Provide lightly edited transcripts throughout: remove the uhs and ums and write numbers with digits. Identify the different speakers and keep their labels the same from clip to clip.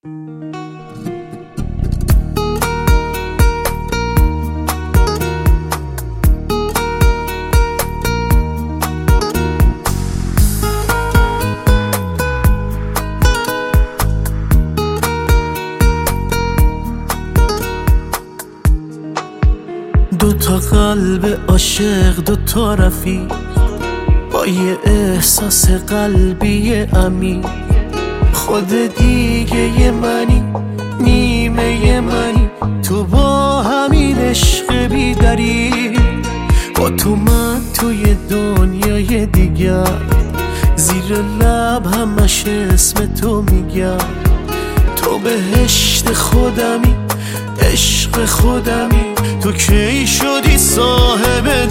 Speaker 1: دو تا قلب عاشق، دو تا رفیق، با یه احساس قلبی عمیق. خود دیگه یه منی، نیمه منی، تو با همین عشق بی دریغ. با تو من توی دنیای دیگر، زیر لب همش اسم تو میگم. تو بهشت خودمی، عشق خودمی، تو کی شدی صاحب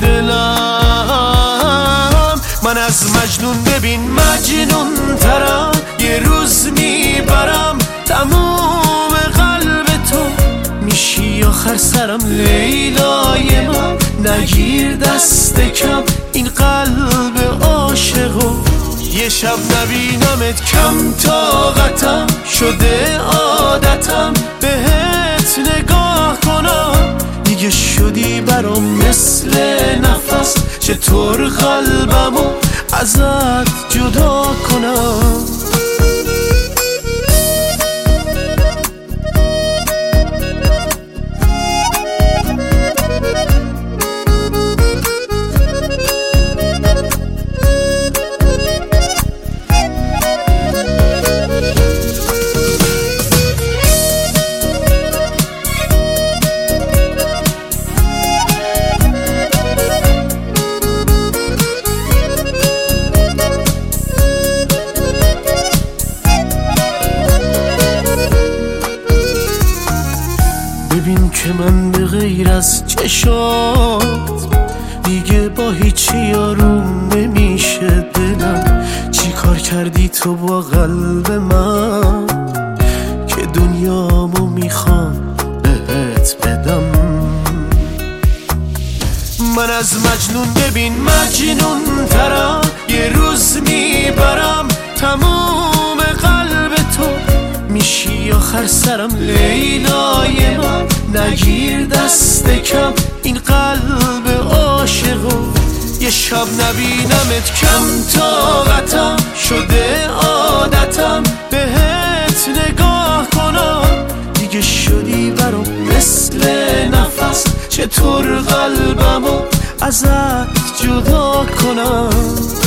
Speaker 1: دلم. من از مجنون ببین مجنون ترم، یه روز میبرم تموم قلب تو، میشی آخر سرم لیلای من. نگیر دست کم این قلب عاشقو، یه شب نبینمت کم طاقتم شده عادتم بهت نگاه کنم. دیگه شدی برام مثل نفس، چطور قلبمو ازت جدا کنم. ببین که من به غیر از چشات دیگه با هیچی آروم نمیشه دلم. چی کار کردی تو با قلب من که دنیامو میخوام بهت بدم. من از مجنون ببین مجنون ترم، یه روز میبرم تموم قلب تو، میشی آخر سرم لیلای من. نگیر دست کم این قلب عاشقو، یه شب نبینمت کم طاقتم شده عادتم بهت نگاه کنم. دیگه شدی برام مثل نفس، چطور قلبمو ازت جدا کنم.